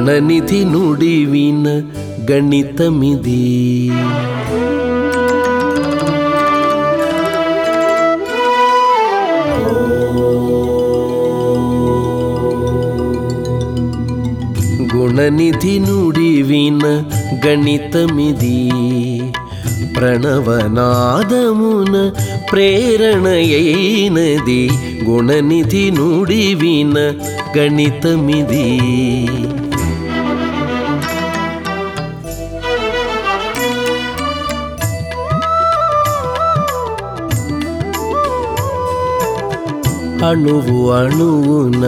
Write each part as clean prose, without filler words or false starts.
గుణనిధి నుడివిన గణితమిది. గుణనిధి నుడివిన గణితమిది. ప్రణవనాదమున ప్రేరణయైనది. గుణనిధి నుడివిన గణితమిది. అణువు అణువున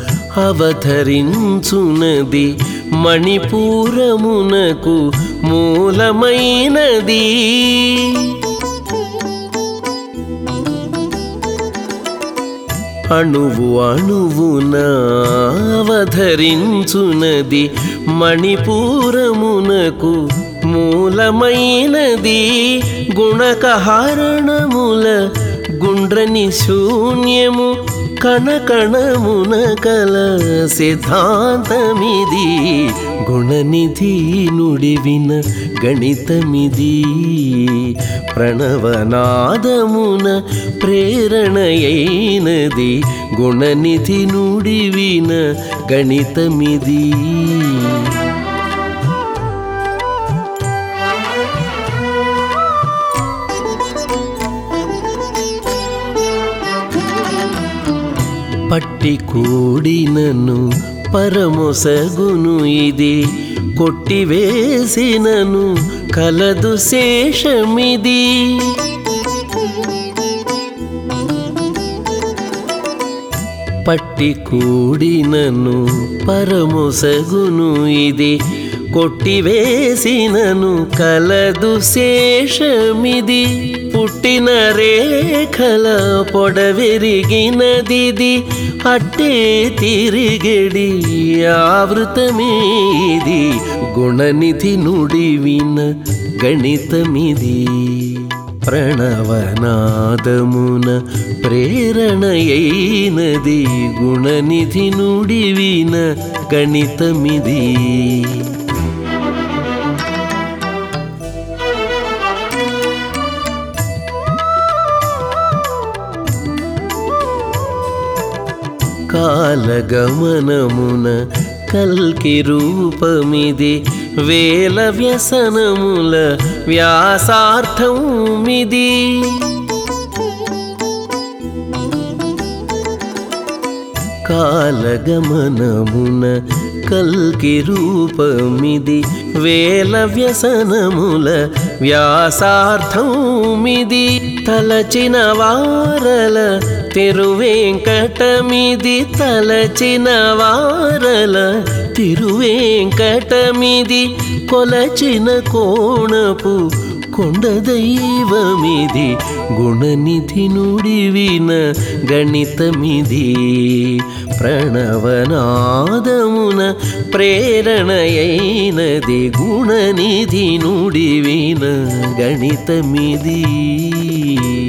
అవతరించునది. మణిపూరమునకు మూలమైనది. అణువు అణువున అవతరించునది. మణిపూరమునకు మూలమైనది. గుణకహరణముల గుండ్రని శూన్యము కణకణమున కల సిద్ధాంతమిది. గుణనిధి నుడివిన గణితమిది. ప్రణవనాదమున ప్రేరణయైనది. గుణనిధి నుడివిన గణితమిది. పట్టి కూడినను పరమొసగును ఇది. కొట్టివేసినను కలదు శేషమిది. పట్టి కూడినను పరమొసగును ఇది. కొట్టివేసినను కలదు శేషమిది. పుట్టిన రేఖల పొడవెరిగినదిది. అట్టే తిరిగెడి ఆవృతమేది. గుణనిధి నుడివిన గణితమిది. ప్రణవనాదమున ప్రేరణయైనది. గుణనిధి నుడివిన గణితమిది. కాలగమనమున కల్కి రూపమిది. వేల వ్యసనముల వ్యాసార్థమిది. కాలగమనమున కల్కి రూపమిది. వేల వ్యసనముల వ్యాసార్థమిది. తలచిన వారల తిరువేంకటమిది. తలచిన వారల తిరువేంకటమిది. కొలచిన కోణపు కొండ దైవమిది. గుణనిధి నుడివిన గణితమిది. ప్రణవనాదమున ప్రేరణయైనది. గుణనిధి నుడివిన గణితమిది.